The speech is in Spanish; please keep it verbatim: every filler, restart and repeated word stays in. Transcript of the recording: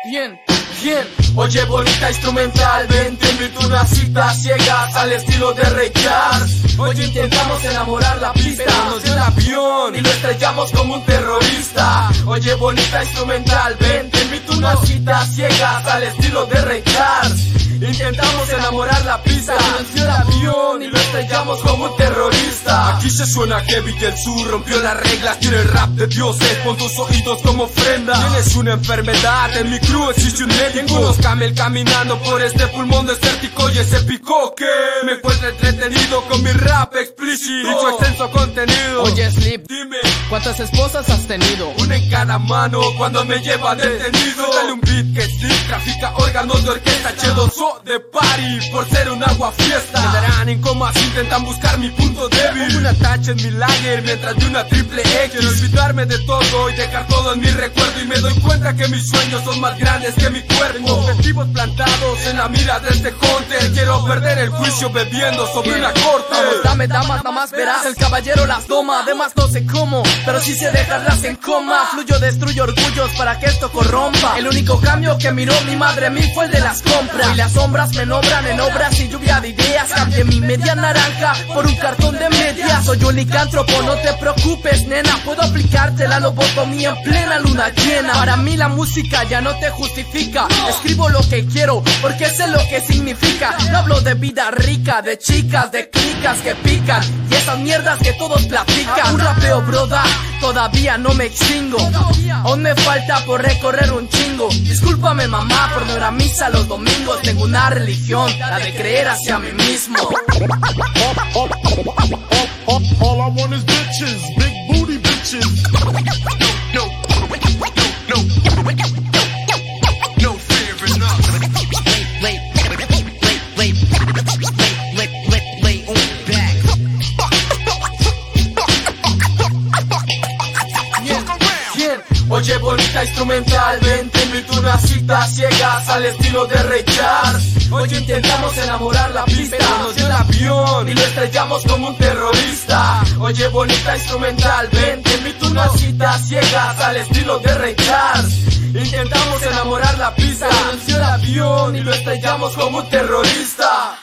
Bien, bien. Oye, bonita instrumental, ven, te invito a una cita ciegas al estilo de Ray Charles. Oye, intentamos enamorar la pista, pero nos dio el avión y lo estrellamos como un terrorista. Oye, bonita instrumental, ven, te invito a una cita ciegas al estilo de Ray Charles. Intentamos enamorar la pista, pero nos dio el avión y lo estrellamos como un terrorista. Aquí se suena heavy que el sur rompió las reglas. Tiene el rap de dioses, pon tus oídos como ofrenda. Tienes una enfermedad, en mi crew existe un médico. Tengo unos camel caminando por este pulmón desértico y ese pico que me encuentra entretenido con mi rap explícito y su extenso contenido. Oye, Slip, dime, ¿cuántas esposas has tenido? una en cada mano cuando me llevan detenido. Dale un beat que sí, trafica órganos de orquesta. H dos O de party por ser un agua fiesta. Quedarán en coma si intentan buscar mi punto débil. Pongo una tacha en mi lager mientras de una triple X. Quiero olvidarme de todo y dejar todo en mi recuerdo. Y me doy cuenta que mis sueños son más grandes que mi cuerpo. Objetivos plantados en la mira de este hunter. Quiero perder el juicio bebiendo sobre una corte. Vamos, dame damas, nada más verás. El caballero las toma, además no sé cómo, pero si sé dejarlas en coma. Fluyo, destruyo orgullos para que esto corrompa. El único cambio que miró mi madre a mí fue el de las compras. Y las sombras me nombran en obras y lluvia de ideas. Cambié mi media naranja por un cartón de medias. Soy un licántropo, no te preocupes, nena. Puedo aplicarte la lobotomía en plena luna llena. Para mí la música ya no te justifica. Escribo lo que quiero porque sé lo que significa. No hablo de vida rica, de chicas, de clicas que pican y esas mierdas que todos platican. Un rapeo broda, todavía no me extingo. Aún me falta por recorrer un chingo. Discúlpame mamá por no ir a misa los domingos. Tengo una religión, la de creer hacia mí mismo. All I want is bitches, big booty bitches. No, no, no, no fear enough. Lay, lay, lay, lay, lay, lay, lay on back. Bien, bien. Oye, bonita instrumental, ven, te invito a una cita ciegas al estilo de Ray Charles. Oye, intentamos enamorar la pista, pero nos dio el avión y lo estrellamos como un terrorista. Oye, bonita instrumental, ven, te invito a una cita ciegas al estilo de Ray Charles. Intentamos enamorar la pista, pero nos dio el avión y lo estrellamos como un terrorista.